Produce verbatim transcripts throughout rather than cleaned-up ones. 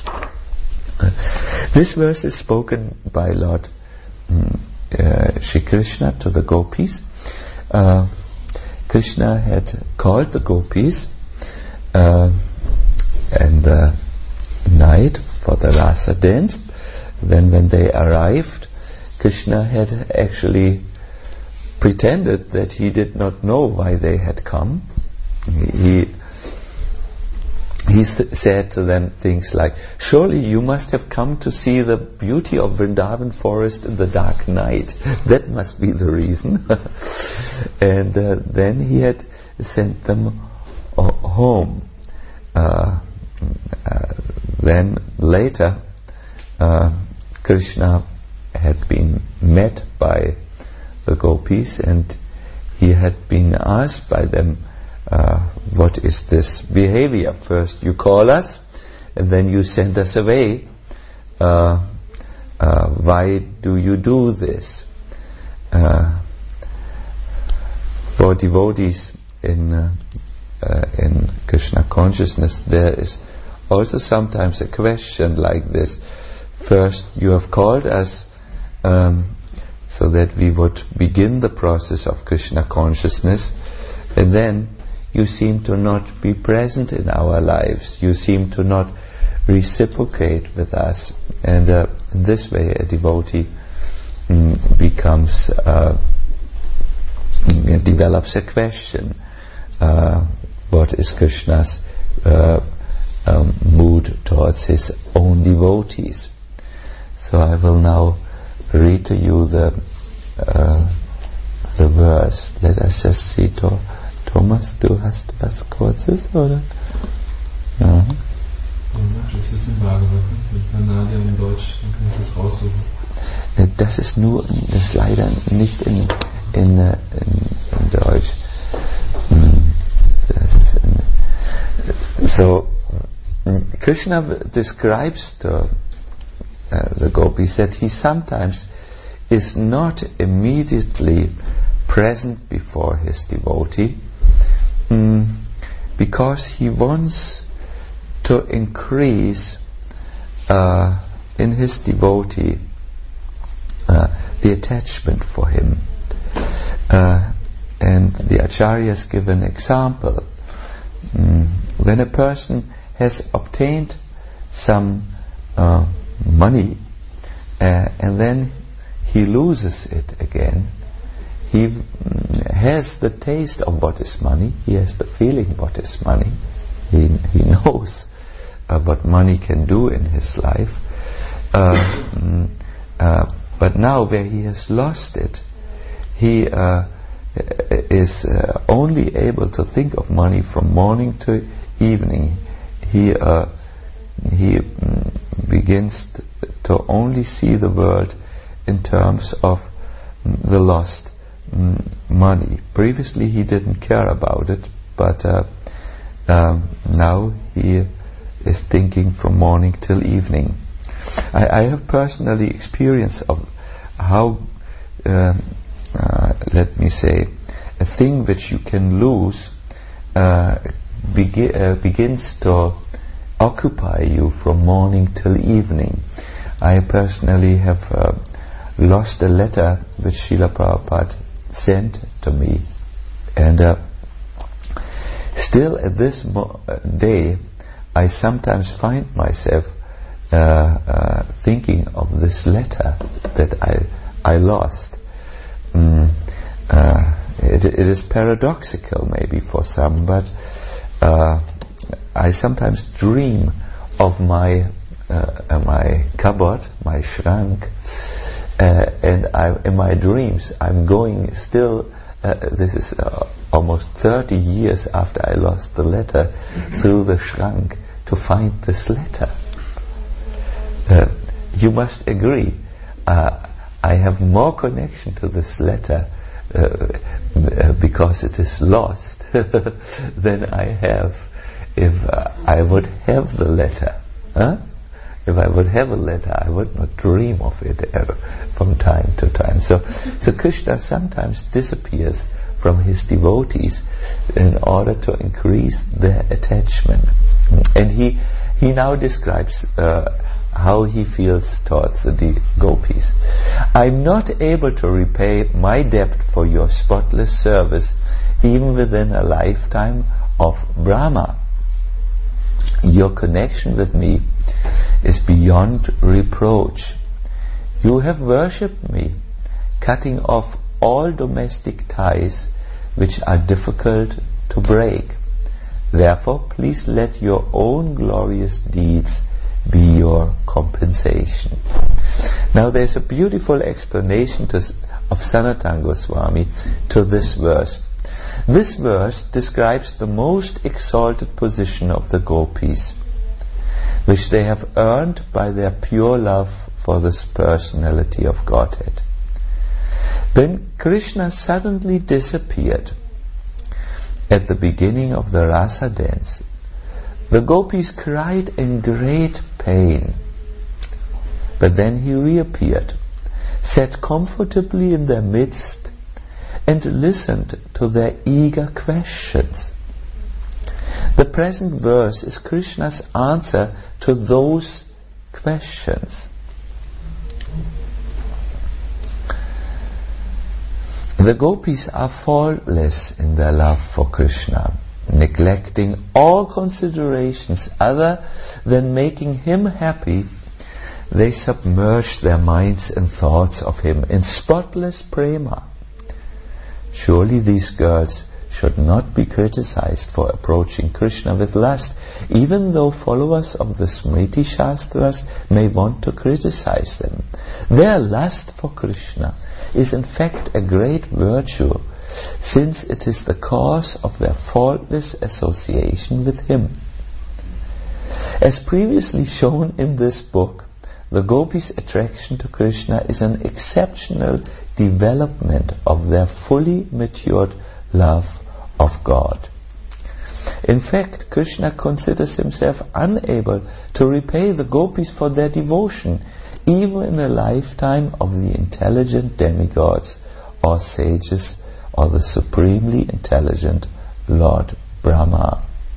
This verse is spoken by Lord um, uh, Shri Krishna to the gopis. Uh, Krishna had called the gopis uh, and the night for the rasa dance. Then when they arrived, Krishna had actually pretended that he did not know why they had come. He he said to them things like, surely you must have come to see the beauty of Vrindavan forest in the dark night. That must be the reason. And uh, then he had sent them uh, home. Uh, uh, then later, uh, Krishna had been met by the gopis, and he had been asked by them, uh, what is this behavior? First you call us, and then you send us away. Uh, uh, why do you do this? Uh, for devotees in uh, uh, in Krishna consciousness, there is also sometimes a question like this. First you have called us um, so that we would begin the process of Krishna consciousness, and then you seem to not be present in our lives. You seem to not reciprocate with us, and uh, in this way a devotee mm, becomes uh, develops a question: uh, what is Krishna's uh, um, mood towards his own devotees? So I will now read to you the uh, the verse. Let us just see. To Thomas, du hast was Kurzes, oder? Ja. Das ist im Bhagavatam. Mit Nadia in Deutsch, dann kann ich das raussuchen. Das ist nur, das ist leider nicht in, in, in, in Deutsch. Das ist in, so, Krishna describes to uh, the gopis that he sometimes is not immediately present before his devotee, mm, because he wants to increase uh, in his devotee uh, the attachment for him. Uh, and the acharyas give an example. Mm, when a person has obtained some uh, money uh, and then he loses it again, he mm, has the taste of what is money, he has the feeling what is money, he, he knows uh, what money can do in his life, uh, mm, uh, but now where he has lost it, he uh, is uh, only able to think of money from morning to evening. He uh, he mm, begins t- to only see the world in terms of mm, the lost mm, money. Previously he didn't care about it, but uh, um, now he is thinking from morning till evening. I, I have personally experience of how um, uh, let me say, a thing which you can lose uh, begi- uh, begins to occupy you from morning till evening. I personally have uh, lost a letter which Srila Prabhupada sent to me, and uh, still at this mo- day I sometimes find myself uh, uh, thinking of this letter that I I lost. Mm, uh, it, it is paradoxical maybe for some, but uh, I sometimes dream of my uh, my cupboard, my shrank, uh, and I, in my dreams I'm going still, uh, this is uh, almost thirty years after I lost the letter, through the shrank to find this letter. Uh, you must agree, uh, I have more connection to this letter uh, uh, because it is lost than I have if uh, I would have the letter. Huh? If I would have a letter, I would not dream of it uh, from time to time. So, so Krishna sometimes disappears from his devotees in order to increase their attachment, and he he now describes uh, how he feels towards the gopis. I'm not able to repay my debt for your spotless service, even within a lifetime of Brahma. Your connection with me is beyond reproach. You have worshipped me, cutting off all domestic ties which are difficult to break. Therefore, please let your own glorious deeds be your compensation. Now there's a beautiful explanation to, of Sanatana Goswami to this verse. This verse describes the most exalted position of the gopis, which they have earned by their pure love for this personality of Godhead. When Krishna suddenly disappeared at the beginning of the Rasa dance, the gopis cried in great pain. But then he reappeared, sat comfortably in their midst, and listened to their eager questions. The present verse is Krishna's answer to those questions. The gopis are faultless in their love for Krishna, neglecting all considerations other than making him happy. They submerge their minds and thoughts of him in spotless prema. Surely these girls should not be criticized for approaching Krishna with lust, even though followers of the Smriti Shastras may want to criticize them. Their lust for Krishna is in fact a great virtue, since it is the cause of their faultless association with him. As previously shown in this book, the gopis' attraction to Krishna is an exceptional development of their fully matured love of God. In fact, Krishna considers himself unable to repay the gopis for their devotion, even in a lifetime of the intelligent demigods or sages or the supremely intelligent Lord Brahma.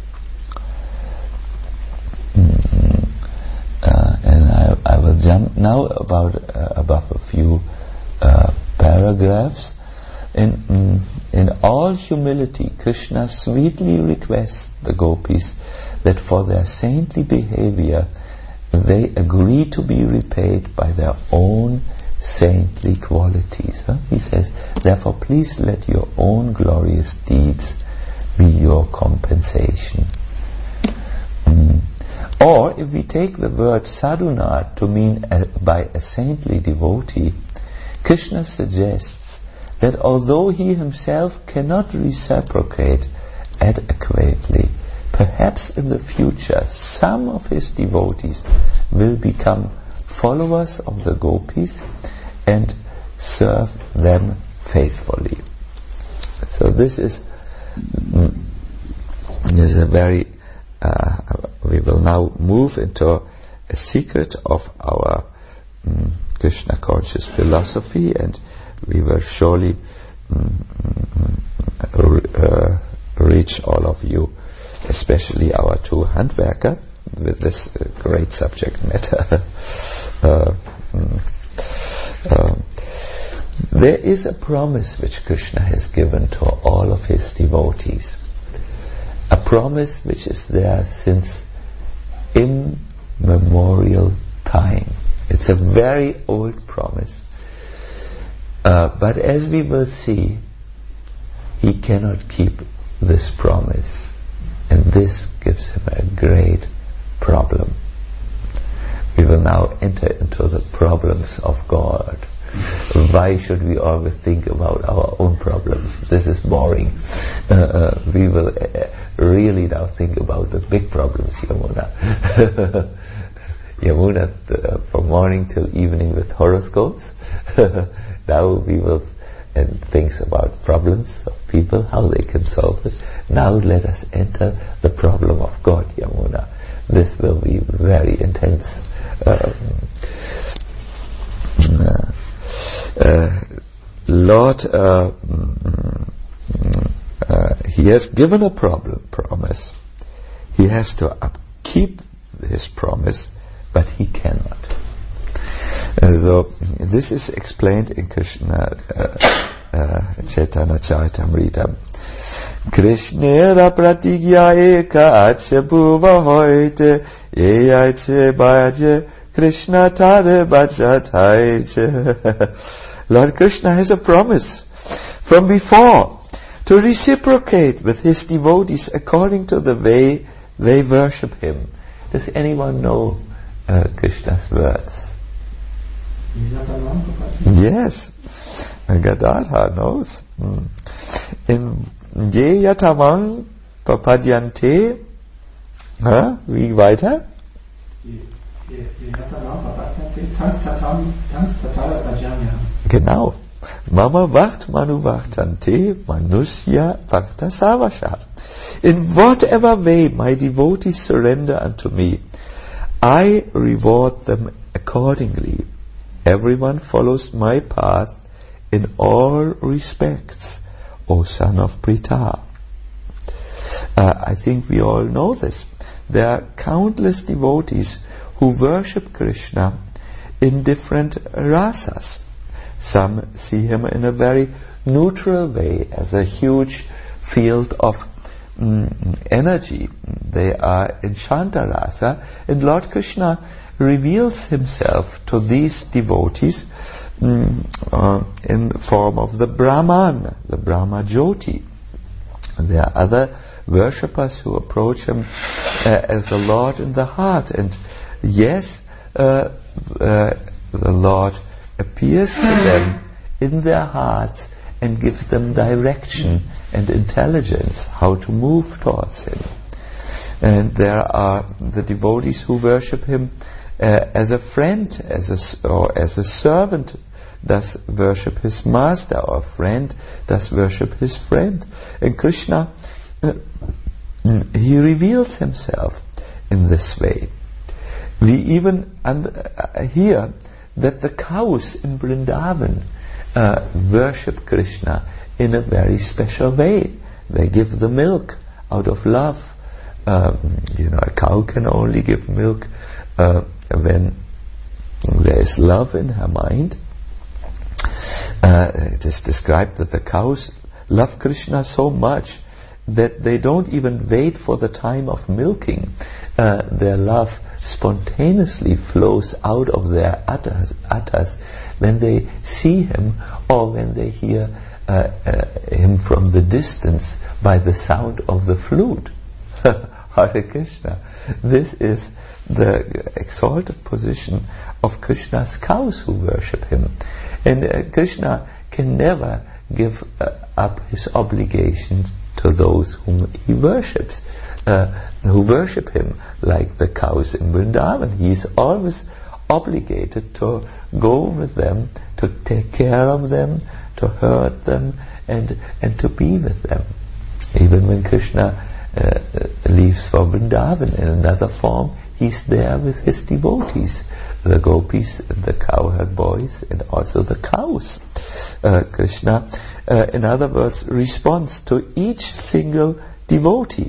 Mm-hmm. Uh, and I, I will jump now about uh, above a few uh, paragraphs. In, mm, in all humility, Krishna sweetly requests the gopis that for their saintly behavior they agree to be repaid by their own saintly qualities. Huh? He says, therefore please let your own glorious deeds be your compensation. Mm. Or if we take the word sadhuna to mean a, by a saintly devotee, Krishna suggests that although he himself cannot reciprocate adequately, perhaps in the future some of his devotees will become followers of the gopis and serve them faithfully. So this is mm, this is a very uh, we will now move into a secret of our mm, Krishna conscious philosophy, and we will surely mm, mm, uh, reach all of you, especially our two Handwerker, with this uh, great subject matter. uh, mm, uh, there is a promise which Krishna has given to all of his devotees, a promise which is there since immemorial time. It's a very old promise. Uh, but as we will see, he cannot keep this promise. And this gives him a great problem. We will now enter into the problems of God. Why should we always think about our own problems? This is boring. Uh, uh, we will uh, really now think about the big problems, Yamuna. Yamuna, uh, from morning till evening with horoscopes. Now we will and thinks about problems of people, how they can solve it. Now let us enter the problem of God, Yamuna. This will be very intense. Um, uh, uh, Lord, uh, uh, He has given a problem, promise. He has to upkeep his promise, but he cannot. Uh, so this is explained in Krishna uh, uh, Chaitanya Charitamrita. Krishnera pratigya eka ache bhuva hoite ye aiche baje Krishna tare bhajatai. Lord Krishna has a promise from before to reciprocate with his devotees according to the way they worship him. Does anyone know uh, Krishna's words? Yes, Gadadhar knows. Mm. In Ye Yatavang Papadyante, huh? Wie weiter? Genau. Mama vacht manu vachtante manusya vakta savasha. In whatever way my devotees surrender unto me, I reward them accordingly. Everyone follows my path in all respects, O son of Pritha. Uh, I think we all know this. There are countless devotees who worship Krishna in different rasas. Some see him in a very neutral way, as a huge field of mm, energy. They are in Shanta rasa, and Lord Krishna reveals himself to these devotees mm, uh, in the form of the Brahman, the Brahma Jyoti. And there are other worshippers who approach him uh, as the Lord in the heart. And yes, uh, uh, the Lord appears to them in their hearts and gives them direction and intelligence how to move towards him. And there are the devotees who worship him uh, as a friend, as a, or as a servant does worship his master, or a friend does worship his friend. And Krishna, uh, he reveals himself in this way. We even und- uh, hear that the cows in Vrindavan uh, worship Krishna in a very special way. They give the milk out of love. Um, you know, a cow can only give milk uh, when there is love in her mind. Uh, it is described that the cows love Krishna so much that they don't even wait for the time of milking. Uh, their love spontaneously flows out of their udders, udders when they see him, or when they hear uh, uh, him from the distance by the sound of the flute. Hare Krishna. This is the exalted position of Krishna's cows who worship him. And uh, Krishna can never give uh, up his obligations to those whom he worships, uh, who worship him, like the cows in Vrindavan. He is always obligated to go with them, to take care of them, to herd them, and and to be with them. Even when Krishna uh, leaves for Vrindavan in another form, he's there with his devotees, the gopis, the cowherd boys, and also the cows. Uh, Krishna, uh, in other words, responds to each single devotee.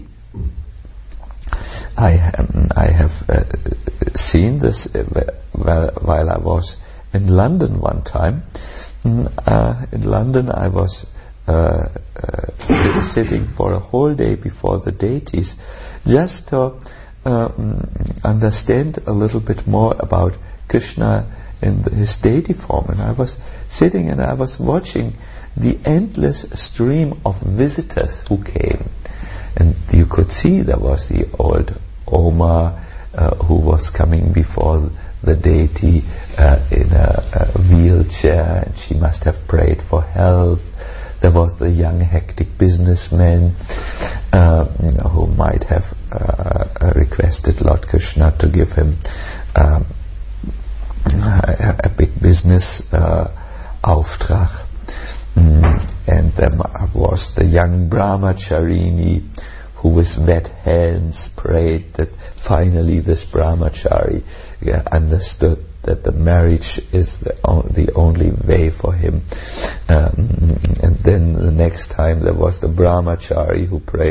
I, um, I have uh, seen this uh, while, while I was in London one time. Mm, uh, in London I was uh, uh, sit- sitting for a whole day before the deities, just to um, understand a little bit more about Krishna in the, his deity form. And I was sitting and I was watching the endless stream of visitors who came. And you could see there was the old Oma uh, who was coming before the deity uh, in a, a wheelchair, and she must have prayed for health. There was the young hectic businessman uh, who might have uh, requested Lord Krishna to give him um, a, a big business uh, auftrag. Mm, and there was the young brahmacharini who with wet hands prayed that finally this brahmachari yeah, understood that the marriage is the, on, the only way for him. Um, and then the next time there was the brahmachari who prayed,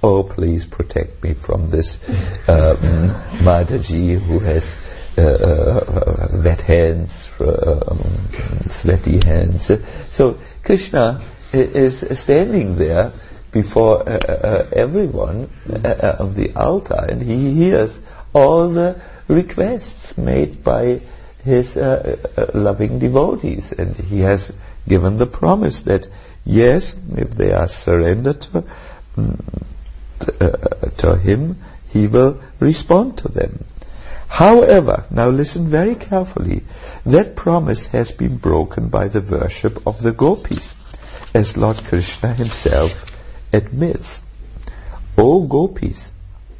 oh, please protect me from this uh, Mataji who has uh, uh, wet hands, uh, sweaty hands. So Krishna is standing there before uh, uh, everyone uh, of the altar, and he hears all the requests made by his uh, uh, loving devotees, and he has given the promise that yes, if they are surrendered to, um, to, uh, to him, he will respond to them. However, now listen very carefully, that promise has been broken by the worship of the gopis, as Lord Krishna himself admits. O gopis,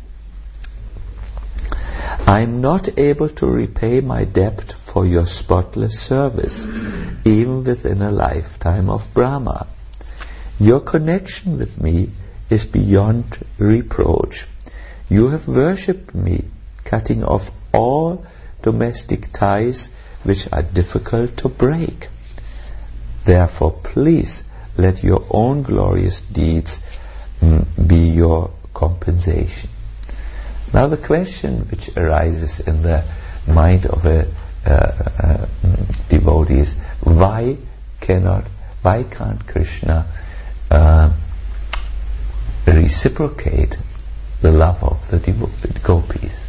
I am not able to repay my debt for your spotless service, even within a lifetime of Brahma. Your connection with me is beyond reproach. You have worshipped me, cutting off all domestic ties which are difficult to break. Therefore, please let your own glorious deeds mm, be your compensation. Now the question which arises in the mind of a uh, uh, devotee is, why cannot, why can't Krishna uh, reciprocate the love of the devo- gopis?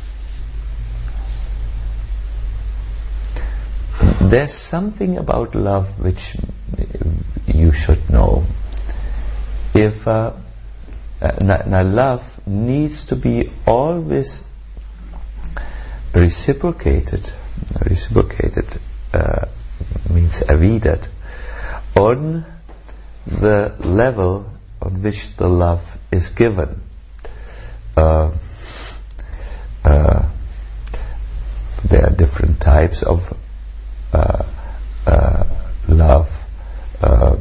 There's something about love which you should know. If uh, uh, now, now love needs to be always reciprocated. Reciprocated uh, means erwidert on the level on which the love is given. Uh, uh, there are different types of uh, uh, love. Uh,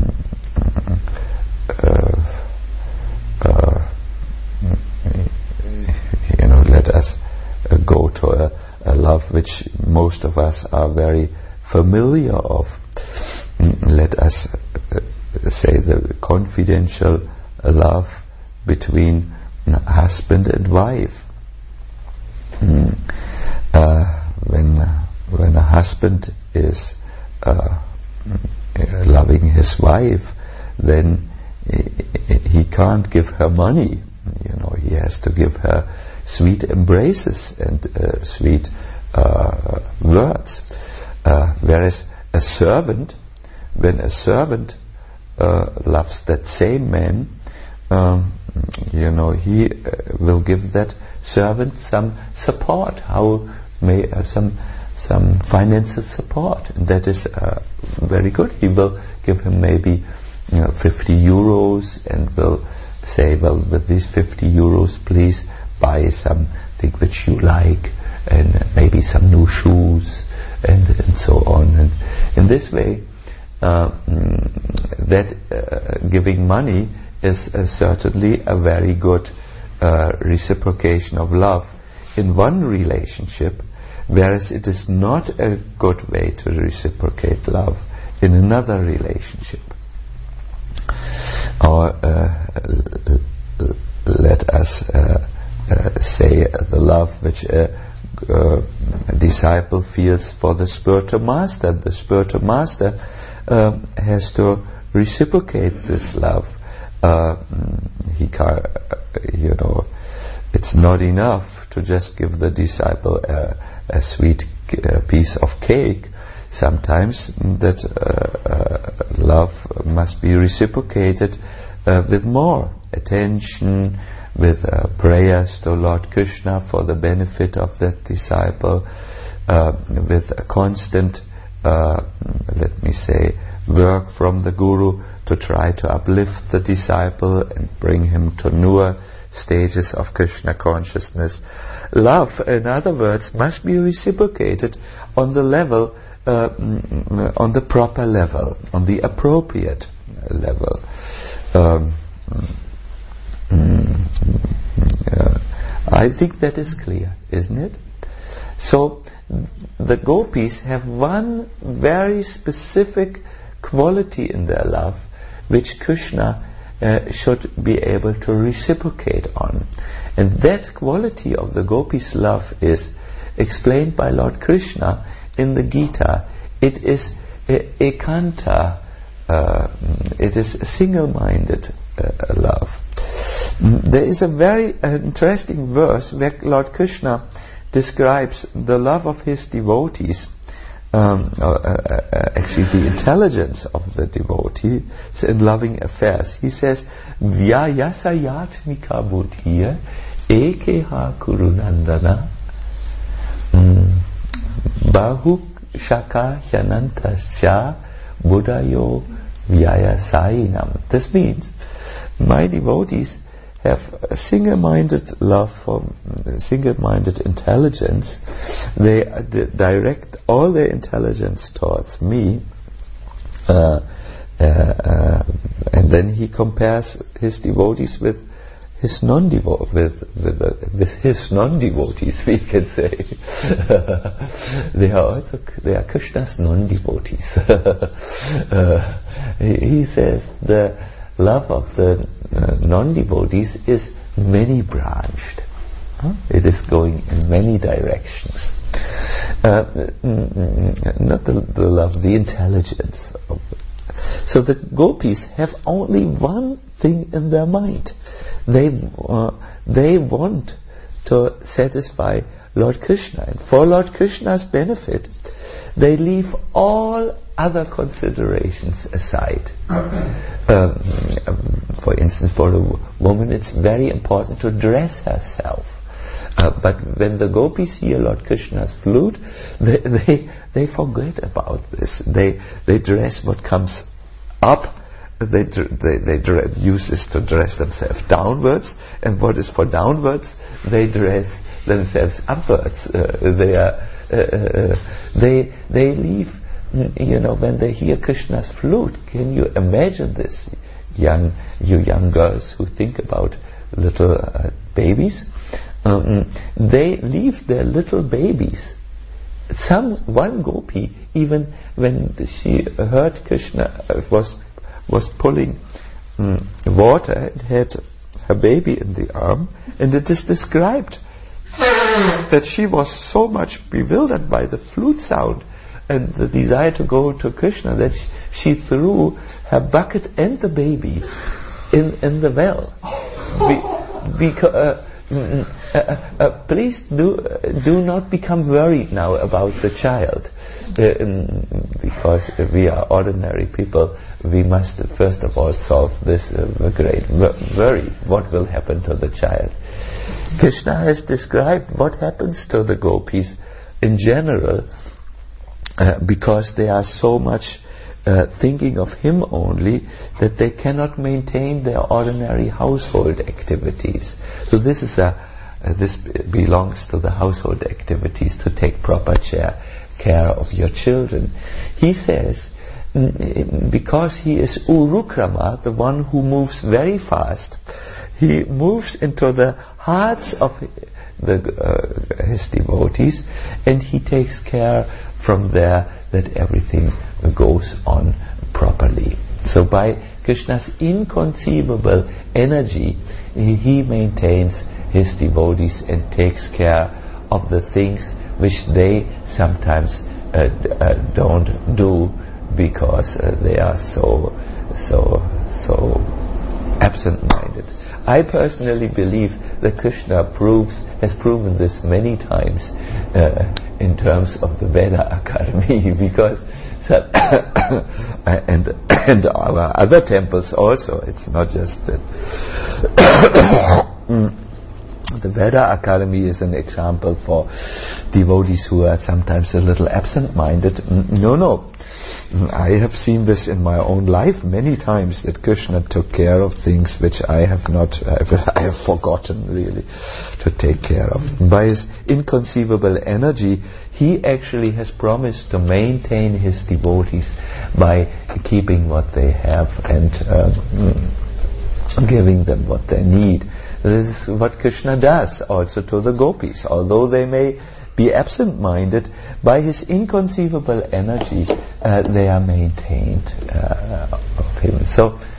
uh, uh, you know, let us uh, go to a, a love which most of us are very familiar of. Let us uh, say the confidential love between husband and wife. Mm. Uh, when when a husband is uh, loving his wife, then he can't give her money. You know, he has to give her sweet embraces and uh, sweet uh, words. Uh, whereas a servant, when a servant uh, loves that same man, um, you know, he uh, will give that servant some support, how may uh, some some financial support, and that is uh, very good. He will give him maybe you know, fifty euros, and will say, well, with these fifty euros, please buy something which you like, and maybe some new shoes, and, and so on. And in this way, uh, that uh, giving money is uh, certainly a very good uh, reciprocation of love in one relationship, whereas it is not a good way to reciprocate love in another relationship. Or uh, let us uh, uh, say the love which a, uh, a disciple feels for the spiritual master. The spiritual master uh, has to reciprocate this love. Uh, he can't, you know, it's not enough to just give the disciple a, a sweet uh, piece of cake. Sometimes that uh, uh, love must be reciprocated uh, with more attention, with uh, prayers to Lord Krishna for the benefit of that disciple, uh, with a constant, uh, let me say, work from the Guru to try to uplift the disciple and bring him to newer stages of Krishna consciousness. Love, in other words, must be reciprocated on the level, uh, on the proper level, on the appropriate level. Um, uh, I think that is clear, isn't it? So the gopis have one very specific quality in their love, which Krishna uh, should be able to reciprocate on. And that quality of the gopis' love is explained by Lord Krishna in the Gita. It is e- ekanta, uh, it is single-minded uh, love. There is a very uh, interesting verse where Lord Krishna describes the love of his devotees, um, uh, uh, actually the intelligence of the devotee in loving affairs. He says, Vyayasayatmika buddhiya ekeha kurunandana bahu shaka hyanantasya buddhayo vyayasainam. This means my devotees have a single-minded love for uh, single-minded intelligence. They uh, d- direct all their intelligence towards me, uh, uh, uh, and then he compares his devotees with his non-devotees, with with, uh, with his non-devotees, we can say. They are also they are Krishna's non-devotees. uh, he, he says the love of the uh, non-devotees is many-branched. Huh? It is going in many directions. Uh, not the, the love, the intelligence. Of it. So the gopis have only one thing in their mind. They uh, they want to satisfy Lord Krishna, and for Lord Krishna's benefit, they leave all other considerations aside. Um, for instance, for a woman, it's very important to dress herself. Uh, but when the gopis hear Lord Krishna's flute, they they, they forget about this. They they dress what comes up. They they they dre- use this to dress themselves downwards, and what is for downwards, they dress themselves upwards. Uh, they are uh, uh, they they leave. You know, when they hear Krishna's flute, can you imagine this? Young, you young girls who think about little uh, babies, um, they leave their little babies. Some one gopi, even when she heard Krishna uh, was was pulling um, water, it had her baby in the arm, and it is described that she was so much bewildered by the flute sound and the desire to go to Krishna that she, she threw her bucket and the baby in in the well. Be, because, uh, mm, uh, uh, please do uh, do not become worried now about the child, uh, um, because we are ordinary people. We must first of all solve this uh, great worry. What will happen to the child? Krishna has described what happens to the gopis in general. Uh, because they are so much uh, thinking of him only that they cannot maintain their ordinary household activities. So this is a uh, this belongs to the household activities, to take proper care care of your children. He says because he is Urukrama, the one who moves very fast, he moves into the hearts of the uh, his devotees, and he takes care from there that everything goes on properly. So by Krishna's inconceivable energy, he maintains his devotees and takes care of the things which they sometimes uh, uh, don't do because uh, they are so so so absent-minded. I personally believe that Krishna proves has proven this many times uh, in terms of the Veda Academy, because so and and our other temples also. It's not just that. The Veda Academy is an example for devotees who are sometimes a little absent-minded. No, no. I have seen this in my own life many times, that Krishna took care of things which I have not, I have forgotten really to take care of. By his inconceivable energy, he actually has promised to maintain his devotees by keeping what they have and um, giving them what they need. This is what Krishna does also to the gopis. Although they may be absent-minded, by his inconceivable energy, uh, they are maintained uh, of him. So,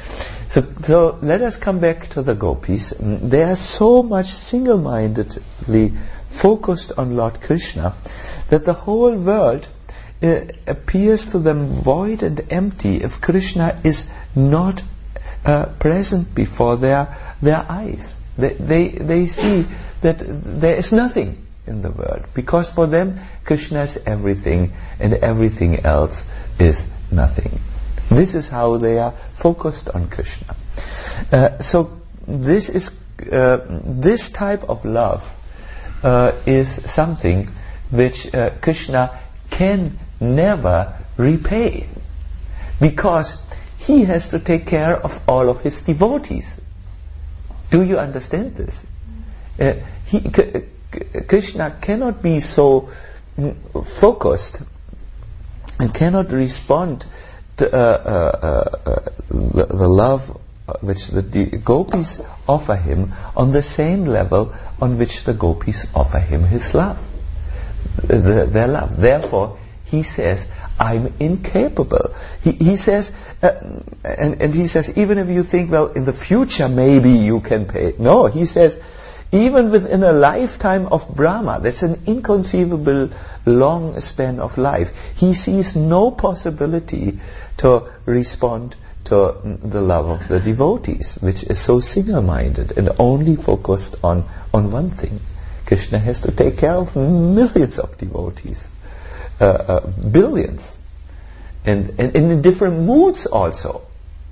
So, so let us come back to the gopis. They are so much single-mindedly focused on Lord Krishna that the whole world uh, appears to them void and empty if Krishna is not uh, present before their their eyes. They, they they see that there is nothing in the world, because for them Krishna is everything and everything else is nothing. This is how they are focused on Krishna. Uh, so this is uh, this type of love uh, is something which uh, Krishna can never repay, because he has to take care of all of his devotees. Do you understand this? Uh, he, K- Krishna cannot be so mm, focused and cannot respond to uh, uh, uh, the, the love which the de- gopis offer him on the same level on which the gopis offer him his love, the, their love. Therefore, he says, I'm incapable. He, he says, uh, and, and he says, even if you think, well, in the future maybe you can pay. No, he says, even within a lifetime of Brahma, that's an inconceivable long span of life, he sees no possibility to respond to the love of the devotees, which is so single-minded and only focused on, on one thing. Krishna has to take care of millions of devotees, uh, uh, billions, and, and, and in different moods also.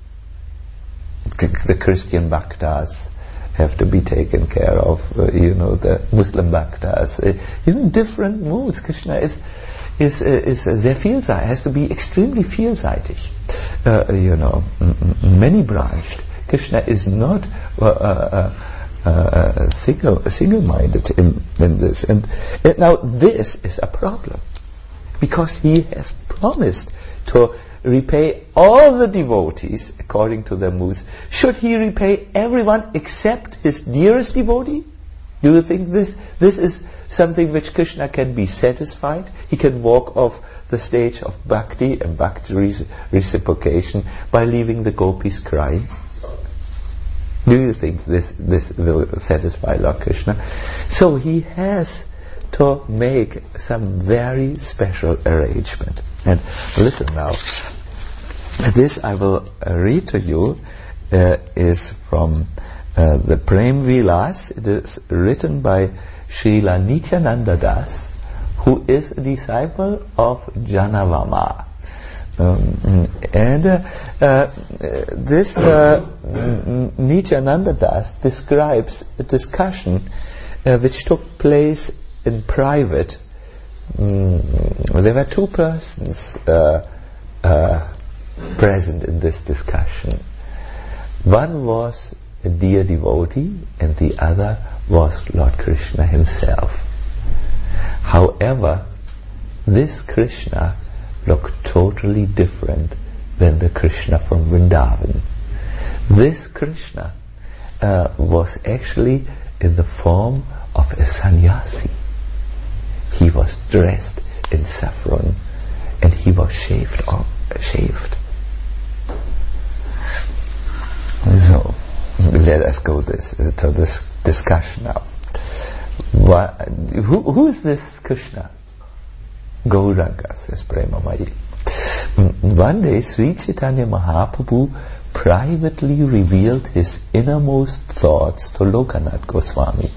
The Christian bhaktas have to be taken care of, uh, you know, the Muslim bhaktas, uh, in different moods. Krishna is is uh, is uh, sehr vielseitig, has to be extremely vielseitig, uh, you know, m- m- many branched. Krishna is not uh, uh, uh, uh, single single-minded in, in this, and, and now this is a problem, because he has promised to repay all the devotees according to their moods. Should he repay everyone except his dearest devotee? Do you think this this is something which Krishna can be satisfied? He can walk off the stage of bhakti and bhakti re- reciprocation by leaving the gopis crying? Do you think this this will satisfy Lord Krishna? So he has to make some very special arrangement. And listen now, this I will uh, read to you uh, is from uh, the Prem Vilas. It is written by Srila Nityananda Das, who is a disciple of Janavama. Um, and uh, uh, this uh, Nityananda Das describes a discussion uh, which took place in private. Mm, there were two persons uh, uh, present in this discussion. One was a dear devotee and the other was Lord Krishna himself. However, this Krishna looked totally different than the Krishna from Vrindavan. This Krishna uh, was actually in the form of a sannyasi. He was dressed in saffron and he was shaved off, shaved. So, let us go this, to this discussion now. What, who, who is this Krishna? Gauranga, says Premamai. One day, Sri Chaitanya Mahaprabhu privately revealed his innermost thoughts to Lokanath Goswami.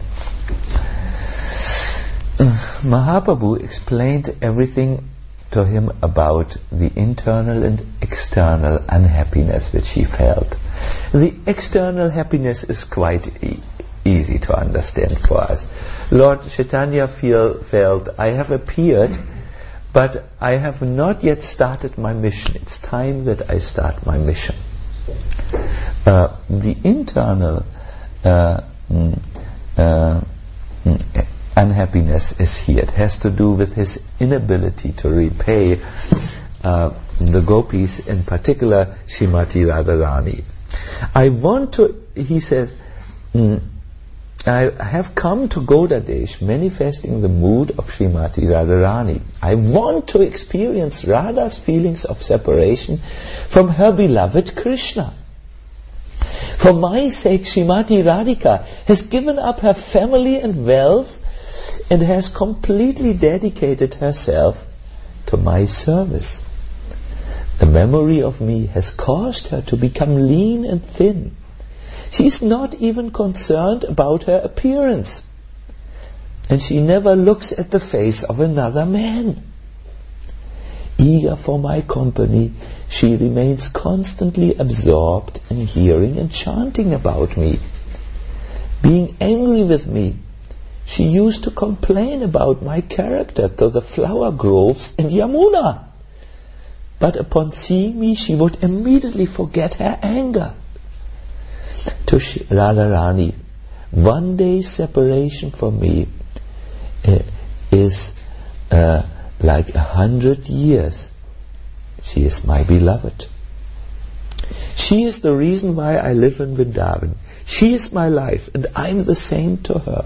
Mahaprabhu explained everything to him about the internal and external unhappiness which he felt. The external happiness is quite e- easy to understand for us. Lord Chaitanya feel, felt, I have appeared, but I have not yet started my mission. It's time that I start my mission. Uh, the internal uh, mm, uh, mm, unhappiness is here. It has to do with his inability to repay uh, the gopis, in particular Srimati Radharani. I want to, he says, mm, I have come to Godadesh manifesting the mood of Srimati Radharani. I want to experience Radha's feelings of separation from her beloved Krishna. For my sake, Srimati Radhika has given up her family and wealth and has completely dedicated herself to my service. The memory of me has caused her to become lean and thin. She is not even concerned about her appearance, and she never looks at the face of another man. Eager for my company, she remains constantly absorbed in hearing and chanting about me. Being angry with me, she used to complain about my character to the flower groves in Yamuna. But upon seeing me, she would immediately forget her anger. To Radharani, one day's separation from me uh, is uh, like a hundred years. She is my beloved. She is the reason why I live in Vrindavan. She is my life, and I am the same to her.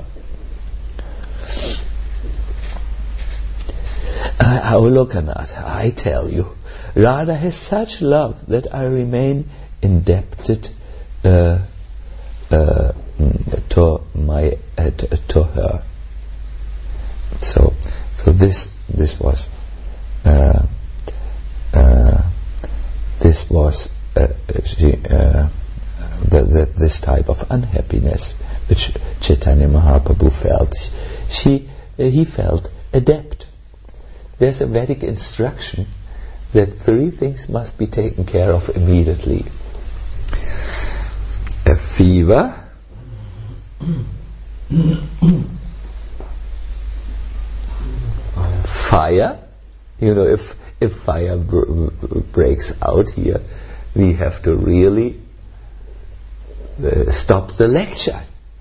Uh, Avalokanath, I tell you, Radha has such love that I remain indebted uh, uh, to my uh, to, to her. So, so this this was uh, uh, this was uh, she, uh, the, the, this type of unhappiness which Chaitanya Mahaprabhu felt. She uh, he felt a debt. There's a Vedic instruction that three things must be taken care of immediately. A fever, fire. You know, if if fire br- breaks out here, we have to really uh, stop the lecture.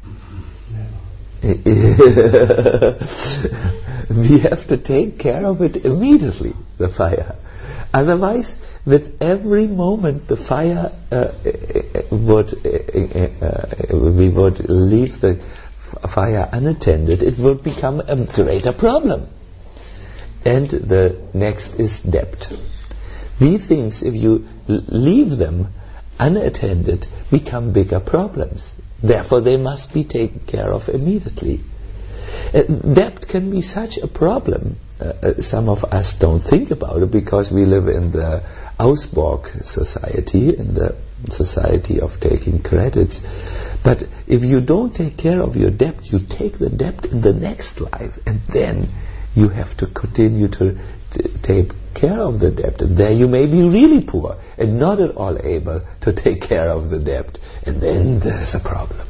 We have to take care of it immediately, the fire. Otherwise, with every moment the fire uh, would uh, uh, we would leave the f- fire unattended, it would become a greater problem. And the next is debt. These things, if you l- leave them unattended, become bigger problems. Therefore, they must be taken care of immediately. Uh, debt can be such a problem. Uh, uh, some of us don't think about it because we live in the Ausborg society, in the society of taking credits. But if you don't take care of your debt, you take the debt in the next life, and then you have to continue to t- take care of the debt. And there you may be really poor and not at all able to take care of the debt. And then there's a problem.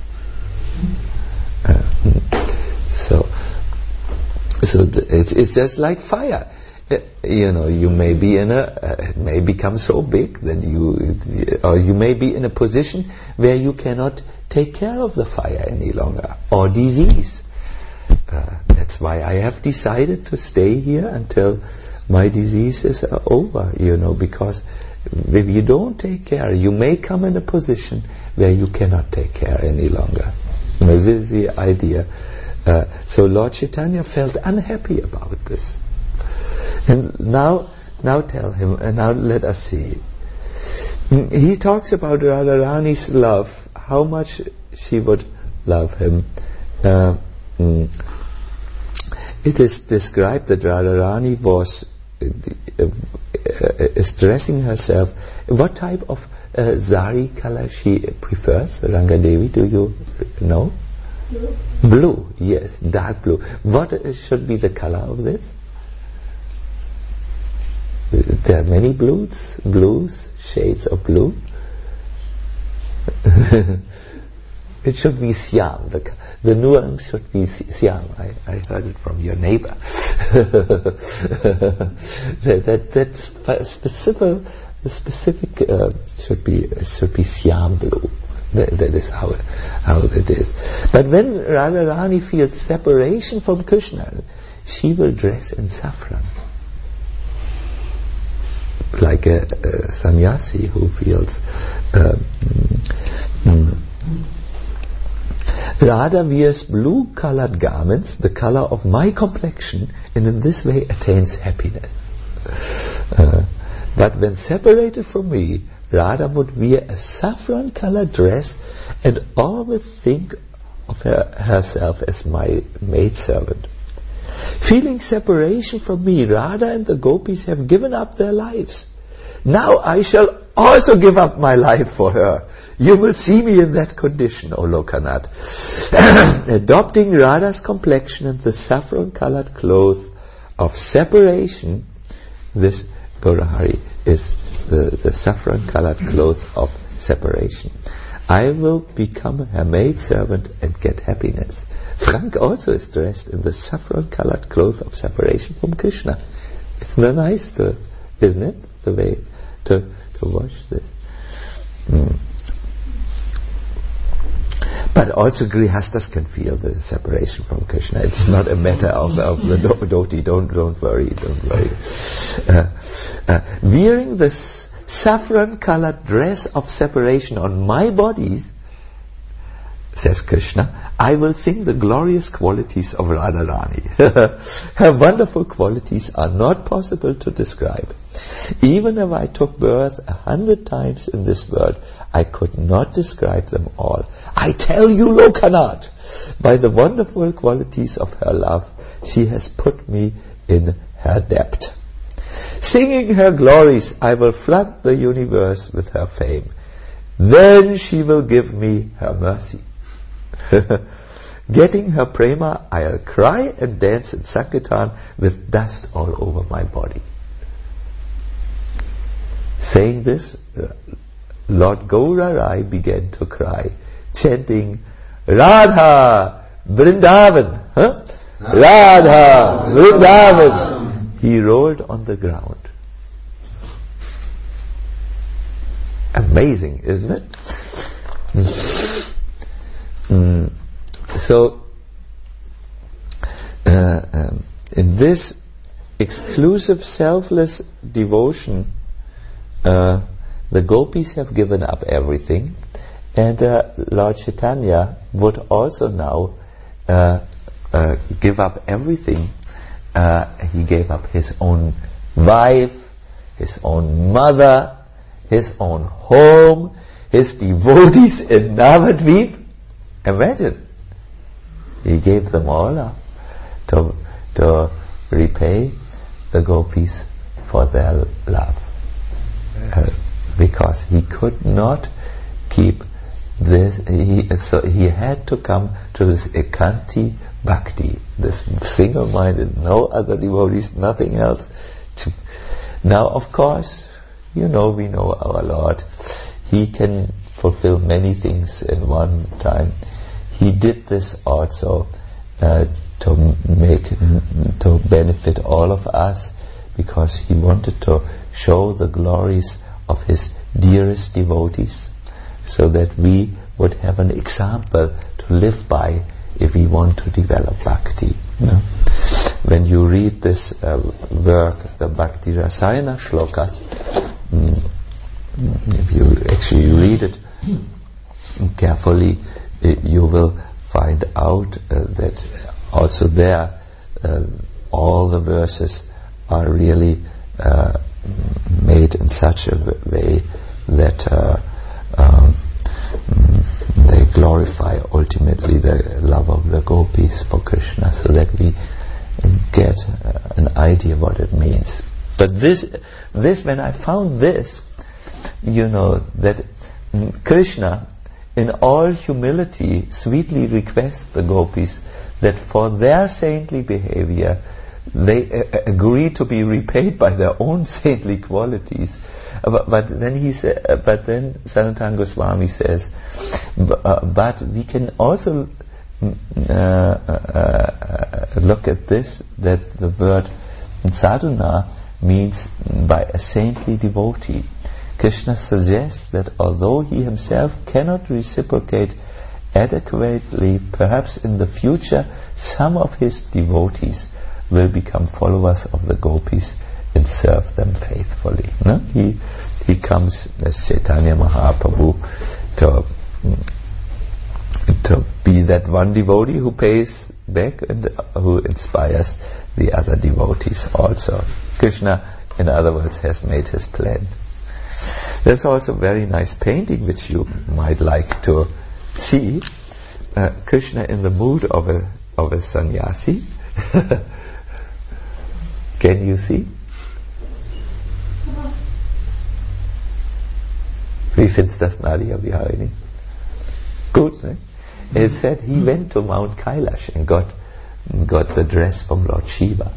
Uh, so, so th- it's, it's just like fire. Uh, you know, you may be in a, uh, it may become so big that you, or you may be in a position where you cannot take care of the fire any longer, or disease. Uh, that's why I have decided to stay here until my disease is uh, over, you know, because if you don't take care, you may come in a position where you cannot take care any longer. You know, this is the idea. Uh, so Lord Chaitanya felt unhappy about this. And now, now tell him, and now let us see. He talks about Radharani's love, how much she would love him. Uh, mm, it is described that Radharani was uh, uh, is dressing herself. What type of uh, zari color she prefers, Rangadevi? Do you know? Blue. Blue, yes, dark blue. What uh, should be the color of this? There are many blues, blues, shades of blue. It should be Siam. The, the nuance should be Siam. I, I heard it from your neighbor. that, that that's specific. The specific uh, should be should be Siam blue. That, that is how how it is. But when Radharani feels separation from Krishna, she will dress in saffron, like a, a sannyasi who feels. Uh, mm, Radha wears blue-colored garments, the color of my complexion, and in this way attains happiness. Uh, but when separated from me, Radha would wear a saffron-colored dress and always think of her, herself as my maidservant. Feeling separation from me, Radha and the gopis have given up their lives. Now I shall also give up my life for her. You will see me in that condition, O Lokanath. Adopting Radha's complexion and the saffron-colored cloth of separation, this Gaurahari is the, the saffron-colored cloth of separation. I will become her maidservant and get happiness. Frank also is dressed in the saffron-colored cloth of separation from Krishna. Isn't that nice, to, isn't it, the way to, to watch this? Mm. But also Grihastas can feel the separation from Krishna. It's not a matter of, of the dhoti. Don't don't worry, don't worry. Uh, uh, wearing this saffron-colored dress of separation on my body, says Krishna, I will sing the glorious qualities of Radharani. Her wonderful qualities are not possible to describe. Even if I took birth a hundred times in this world, I could not describe them all. I tell you, Lokanath, by the wonderful qualities of her love, she has put me in her debt. Singing her glories, I will flood the universe with her fame. Then she will give me her mercy. Getting her prema, I'll cry and dance in Sankirtan with dust all over my body. Saying this, Lord Gaurarai began to cry, chanting, Radha Vrindavan, huh? Radha Vrindavan. He rolled on the ground. Amazing, isn't it? Mm. So, uh, um, in this exclusive selfless devotion, uh, the gopis have given up everything, and uh, Lord Chaitanya would also now uh, uh, give up everything. Uh, he gave up his own wife, his own mother, his own home, his devotees in Navadvip. Imagine. He gave them all up to, to repay the gopis for their love. Uh, because he could not keep this, he, so he had to come to this ekanti bhakti, this single-minded, no other devotees, nothing else. To, now, of course, you know, we know our Lord. He can fulfill many things in one time. He did this also uh, to make, to benefit all of us, because he wanted to show the glories of his dearest devotees, so that we would have an example to live by if we want to develop bhakti. You know? When you read this uh, work, the Bhakti Rasayana Shlokas, mm, if you actually read it carefully, uh, you will find out uh, that also there uh, all the verses are really uh, made in such a way that uh, um, they glorify ultimately the love of the gopis for Krishna, so that we get uh, an idea what it means. But this, this when I found this, you know, that mm, Krishna in all humility sweetly requests the gopis that for their saintly behavior they uh, agree to be repaid by their own saintly qualities. Uh, but, but then he sa- uh, but then Sanatana Goswami says, b- uh, but we can also uh, uh, uh, look at this, that the word sadhana means by a saintly devotee. Krishna suggests that although he himself cannot reciprocate adequately, perhaps in the future some of his devotees will become followers of the gopis and serve them faithfully. No? He he comes as Chaitanya Mahaprabhu to to be that one devotee who pays back and who inspires the other devotees also. Krishna, in other words, has made his plan. There's also a very nice painting which you might like to see. Uh, Krishna in the mood of a of a sannyasi. Can you see? Wie findest das, Nadia Biharini? Good, ne? It said he went to Mount Kailash and got got the dress from Lord Shiva.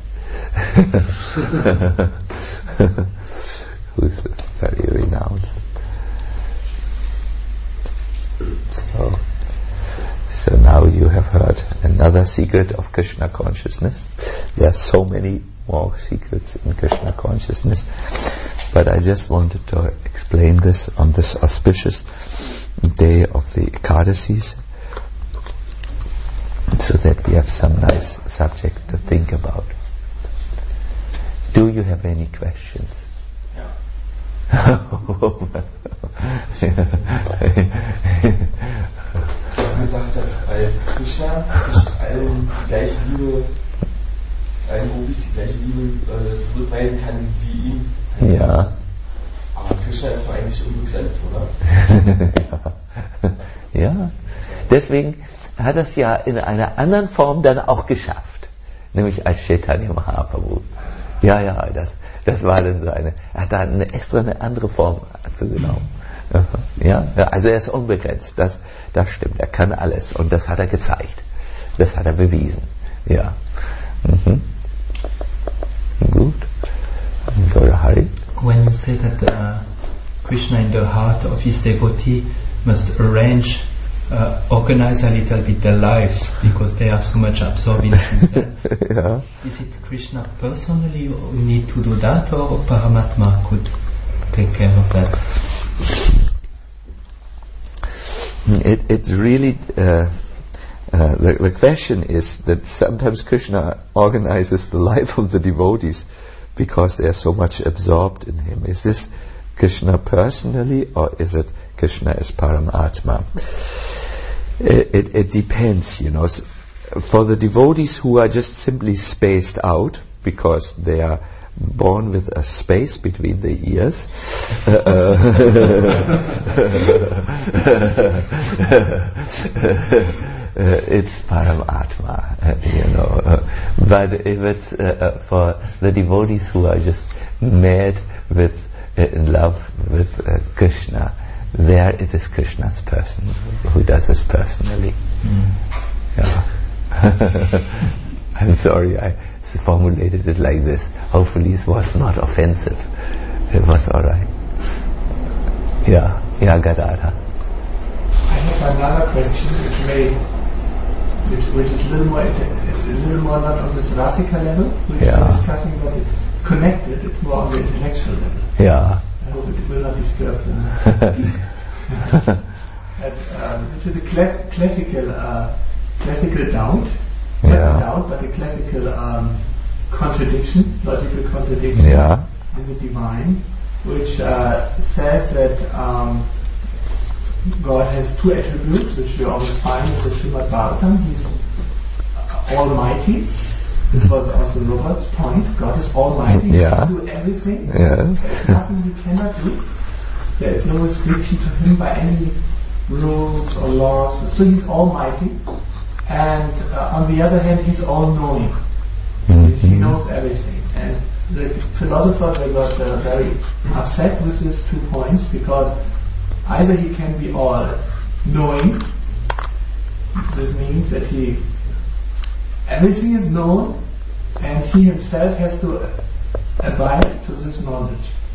Who's very renowned. So, so now you have heard another secret of Krishna consciousness. There are so many more secrets in Krishna consciousness, but I just wanted to explain this on this auspicious day of the Ekadasis, so that we have some nice subject to think about. Do you have any questions? Du hast gesagt, dass bei Krishna allen die gleiche Liebe, allen Gopis die gleiche Liebe äh, zurückweisen kann, wie sie ihm. Ja. Aber Krishna ist doch eigentlich unbegrenzt, oder? Ja. Ja. Deswegen hat er es ja in einer anderen Form dann auch geschafft. Nämlich als Chaitanya Mahaprabhu. Ja, ja, das, das war dann so eine, er hat da eine extra eine andere Form zugenommen. Ja, also er ist unbegrenzt, das, das stimmt, er kann alles und das hat er gezeigt. Das hat er bewiesen. Ja. Mhm. Gut. So, Hari. When you say that uh, Krishna in the heart of his devotee must arrange, uh, organize a little bit their lives because they are so much absorbed in themselves. Yeah. Is it Krishna personally who need to do that, or Paramatma could take care of that? It, it's really uh, uh, the, the question is that sometimes Krishna organizes the life of the devotees because they are so much absorbed in him. Is this Krishna personally, or is it Krishna as Paramatma? It, it, it depends, you know. For the devotees who are just simply spaced out because they are born with a space between the ears, uh, it's Paramatma, uh, you know. Uh, but if it's uh, uh, for the devotees who are just mad with, uh, in love with uh, Krishna, there it is Krishna's person who does this personally. Mm. Yeah. I'm sorry I formulated it like this. Hopefully it was not offensive. It was alright. Yeah, yeah, Gadadha. I have another question which may, which, which is a little more, it's a little more not on this Rasika level, which yeah. we're discussing, but it's connected, it's more on the intellectual level. Yeah. I hope it will not disturb them. and, um, which is a cla- classical, uh, classical doubt, not yeah. a doubt, but a classical um, contradiction, logical contradiction yeah. in the divine, which uh, says that um, God has two attributes, which we always find in the Srimad Bhagavatam. He's almighty. This was also Robert's point. God is almighty. Yeah. He can do everything. Yes. There's nothing he cannot do. There is no restriction to him by any rules or laws. So he's almighty. And uh, on the other hand, he's all-knowing. Mm-hmm. He knows everything. And the philosophers they got uh, very upset with these two points, because either he can be all-knowing. This means that he everything is known, and he himself has to abide to this knowledge.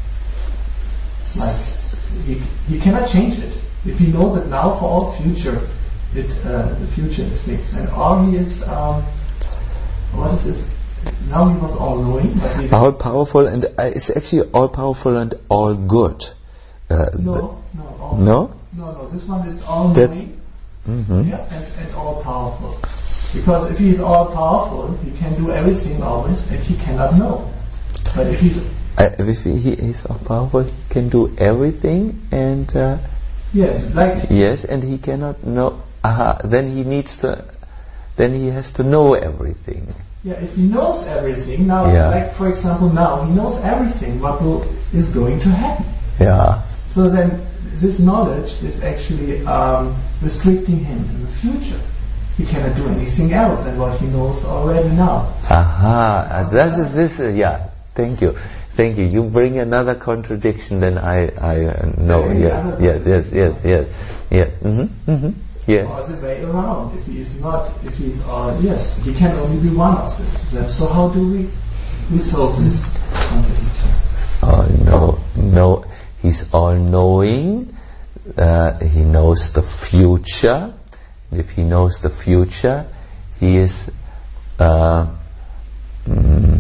Like he, he cannot change it. If he knows it now, for all future, it uh, the future is fixed. And all he is, um, what is it? Now he was all knowing, but he all powerful, and uh, it's actually all powerful and all good. Uh, no, no, all no, no, no. This one is all knowing, mm-hmm. yeah, and, and all powerful. Because if he is all powerful, he can do everything always, and he cannot know. But if he's uh, if he, he is all powerful, he can do everything, and uh, yes, like yes, and he cannot know. Aha, then he needs to. Then he has to know everything. Yeah, if he knows everything now, yeah. like for example, now he knows everything what will, is going to happen. Yeah. So then this knowledge is actually um, restricting him in the future. He cannot do anything else than what he knows already now. Aha, that is this, uh, yeah, thank you. Thank you. You bring another contradiction than I, I uh, know. Yes, yes, yes, yes, yes, yes. Mm-hmm, mm-hmm. Yeah. Or the way around. If he is not, if he is all, yes, he can only be one of them. So how do we resolve this contradiction? Oh, no, no. He's all-knowing. Uh, he knows the future. If he knows the future, he is uh, mm,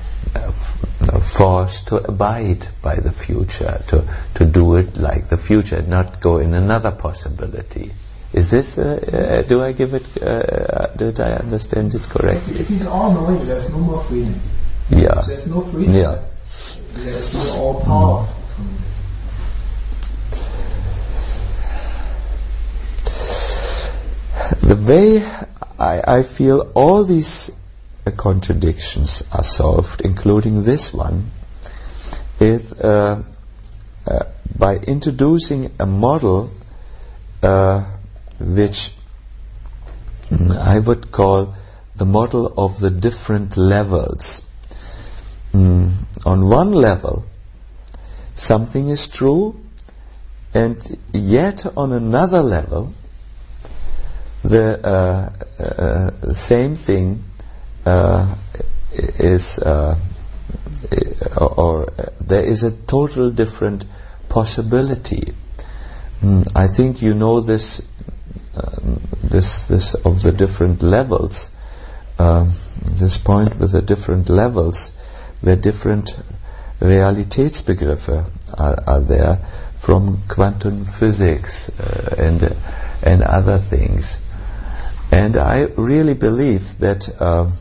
forced to abide by the future, to, to do it like the future, not go in another possibility. Is this, uh, uh, do I give it, uh, did I understand it correctly? If he's all-knowing, there's no more freedom. Yeah. If there's no freedom, yeah. there's no all-power. Mm. The way I, I feel all these uh, contradictions are solved, including this one, is uh, uh, by introducing a model uh, which mm, I would call the model of the different levels. Mm, on one level, something is true, and yet on another level, the uh, uh, same thing uh, is, uh, or, or uh, there is a total different possibility. Mm, I think you know this, uh, this, this of the different levels. Uh, this point with the different levels, where different Realitätsbegriffe are, are there, from quantum physics uh, and and other things. And I really believe that uh,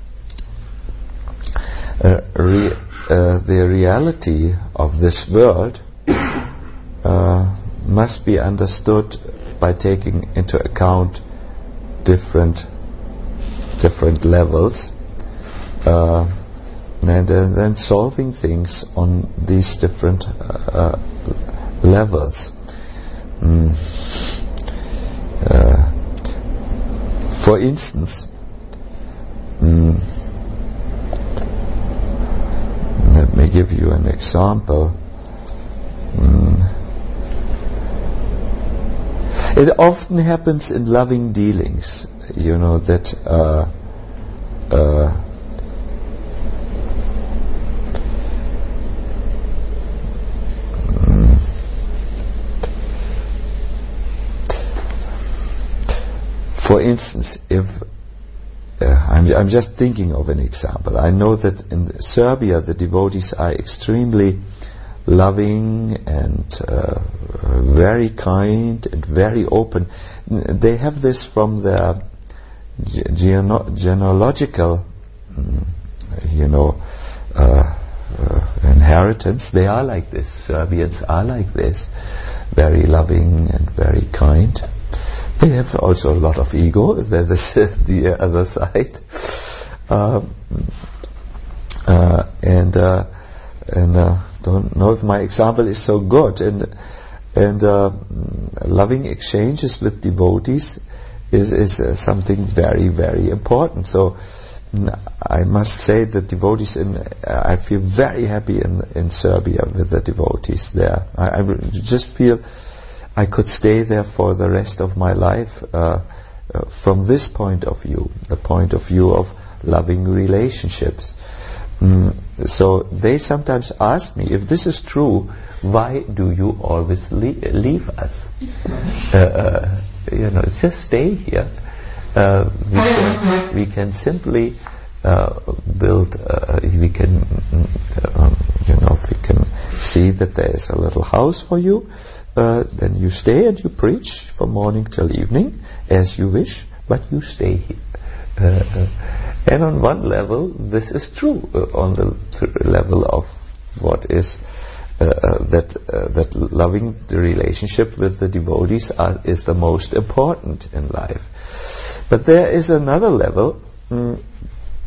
uh, re, uh, the reality of this world uh, must be understood by taking into account different different levels uh, and uh, then solving things on these different uh, levels. Mm. Uh, For instance, mm, let me give you an example. Mm, it often happens in loving dealings, you know, that uh, uh, For instance, if uh, I'm, I'm just thinking of an example. I know that in Serbia the devotees are extremely loving and uh, very kind and very open. They have this from their ge- geno- genealogical, mm, you know, uh, uh, inheritance. They are like this. Serbians are like this, very loving and very kind. They have also a lot of ego. That is the other side, um, uh, and uh, and uh, don't know if my example is so good. And and uh, loving exchanges with devotees is is uh, something very very important. So I must say that devotees in uh, I feel very happy in in Serbia with the devotees there. I, I just feel I could stay there for the rest of my life uh, uh, from this point of view, the point of view of loving relationships. Mm, so they sometimes ask me, if this is true, why do you always le- leave us? Uh, uh, you know, just stay here. Uh, we, can, we can simply uh, build, uh, we can, um, you know, we can see that there is a little house for you. Uh, then you stay and you preach from morning till evening as you wish, but you stay here. Uh, uh, and on one level, this is true. Uh, on the th- level of what is uh, uh, that uh, that loving the relationship with the devotees are, is the most important in life. But there is another level mm,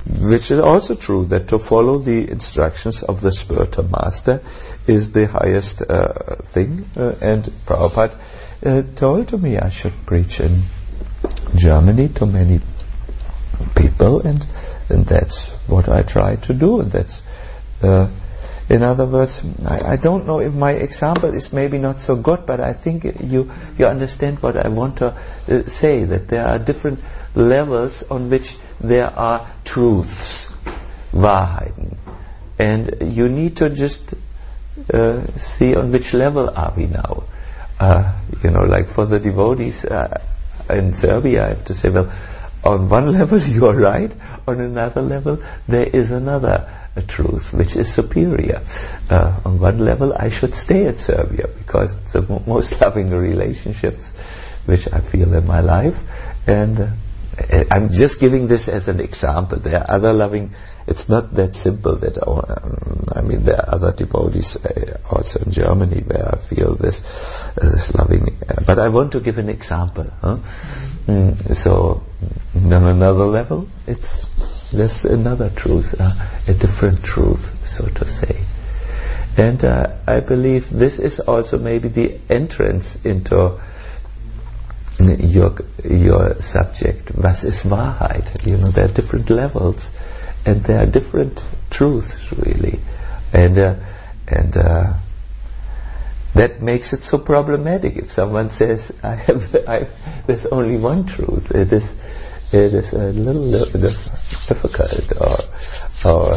which is also true, that to follow the instructions of the spiritual master is the highest uh, thing. Uh, and Prabhupada uh, told to me I should preach in Germany to many people, and, and that's what I try to do. And that's, uh, in other words, I, I don't know if my example is maybe not so good, but I think you you understand what I want to uh, say, that there are different levels on which there are truths, Wahrheiten, and you need to just uh, see on which level are we now. Uh, you know, like for the devotees uh, in Serbia, I have to say, well, on one level you are right, on another level there is another a truth which is superior. Uh, on one level I should stay in Serbia because it's the mo- most loving relationships which I feel in my life, and uh, I'm just giving this as an example. There are other loving, it's not that simple that, oh, um, I mean there are other devotees uh, also in Germany where I feel this, uh, this loving, uh, but I want to give an example. Huh? Mm, so on another level it's there's another truth, uh, a different truth, so to say. And uh, I believe this is also maybe the entrance into your your subject. Was ist Wahrheit? You know, there are different levels, and there are different truths, really, and uh, and uh, that makes it so problematic. If someone says, "I have, I, there's only one truth," it is. It is a little, little difficult, or, or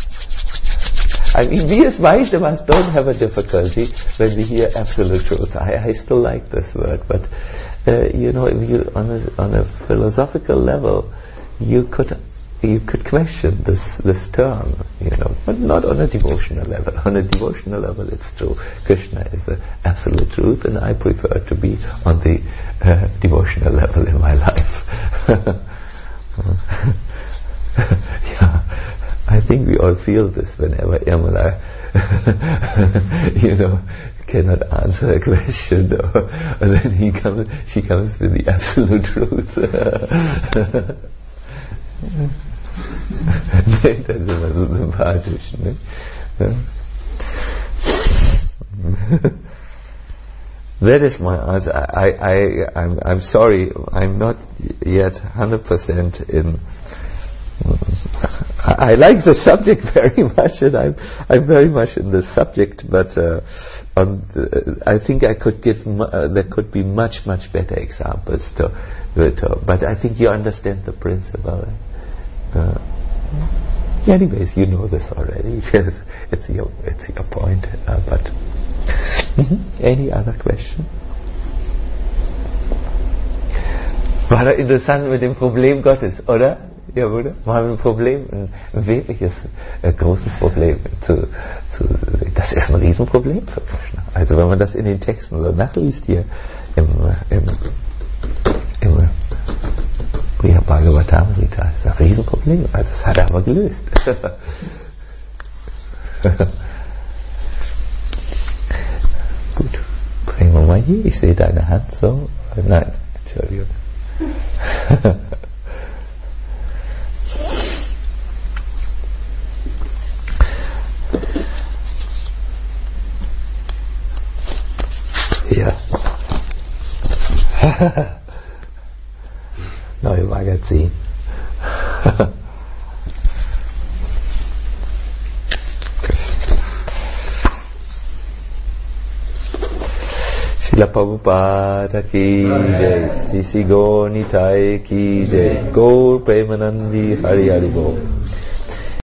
I mean, we as Vaishnavas don't have a difficulty when we hear absolute truth. I, I still like this word, but uh, you know, if you on a on a philosophical level, you could you could question this this term, you know, but not on a devotional level. On a devotional level, it's true. Krishna is the absolute truth, and I prefer to be on the uh, devotional level in my life. Yeah, I think we all feel this whenever Yamala, you know, cannot answer a question, or, or then he comes, she comes with the absolute truth. Das ist immer so sympathisch, ne? That is my answer. I, I, I'm, I'm sorry, I'm not yet one hundred percent in. I, I like the subject very much, and I'm, I'm very much in the subject, but uh, on the, I think I could give, mu- uh, there could be much, much better examples to, to, but I think you understand the principle. Uh, anyways, you know this already. it's your, it's your point, uh, but. Mm-hmm. Any other question? War doch interessant mit dem Problem Gottes, oder? Ja, oder? Wir haben ein Problem, ein, ein wirkliches, äh, großes Problem. Zu, zu, das ist ein Riesenproblem für Krishna. Also wenn man das in den Texten so nachliest hier im, im, im Priya Bhagavatamrita, ist das ein Riesenproblem. Also das hat er aber gelöst. Gut, bringen wir mal hier. Ich sehe deine Hand so. Nein, Entschuldigung. Ja. Neue Magazin. Srila Prabhupada ki jai, Sisi Gaur Nitai ki jai, Gaur Premanandi Hari Hari Bol.